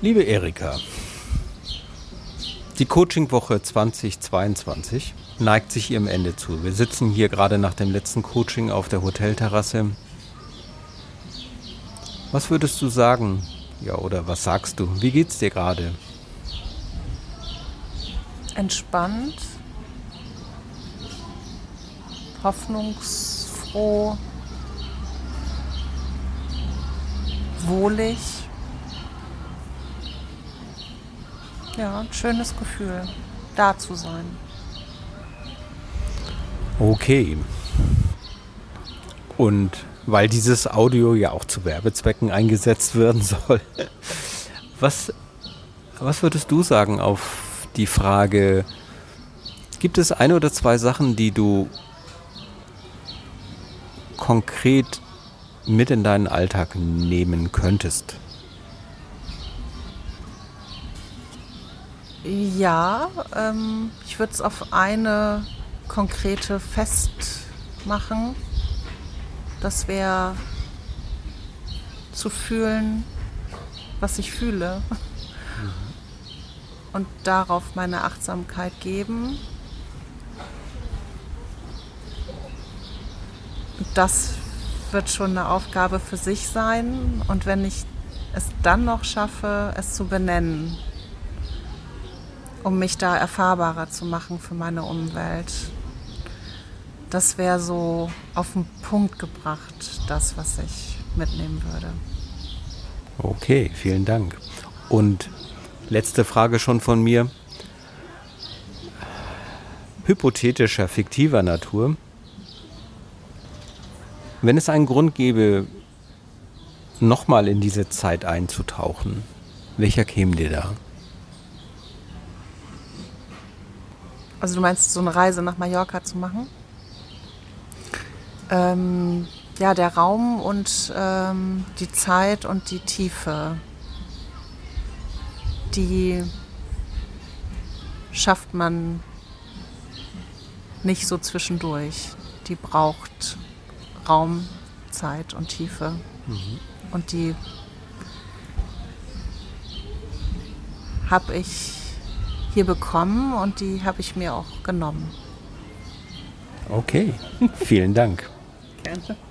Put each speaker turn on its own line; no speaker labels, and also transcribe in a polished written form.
Liebe Erika, die Coachingwoche 2022 neigt sich ihrem Ende zu. Wir sitzen hier gerade nach dem letzten Coaching auf der Hotelterrasse. Was würdest du sagen? Ja, oder was sagst du? Wie geht's dir gerade?
Entspannt, hoffnungsfroh, wohlig. Ja, ein schönes Gefühl, da zu sein.
Okay. Und weil dieses Audio ja auch zu Werbezwecken eingesetzt werden soll, was würdest du sagen auf die Frage, gibt es ein oder zwei Sachen, die du konkret mit in deinen Alltag nehmen könntest?
Ja, ich würde es auf eine konkrete festmachen. Das wäre zu fühlen, was ich fühle. Und darauf meine Achtsamkeit geben. Das wird schon eine Aufgabe für sich sein. Und wenn ich es dann noch schaffe, es zu benennen, um mich da erfahrbarer zu machen für meine Umwelt. Das wäre so auf den Punkt gebracht, das, was ich mitnehmen würde.
Okay, vielen Dank. Und letzte Frage schon von mir. Hypothetischer, fiktiver Natur. Wenn es einen Grund gäbe, nochmal in diese Zeit einzutauchen, welcher käme dir da?
Also du meinst, so eine Reise nach Mallorca zu machen? Ja, der Raum und die Zeit und die Tiefe, die schafft man nicht so zwischendurch. Die braucht Raum, Zeit und Tiefe. Und die habe ich hier bekommen und die habe ich mir auch genommen.
Okay, vielen Dank.
Gerne.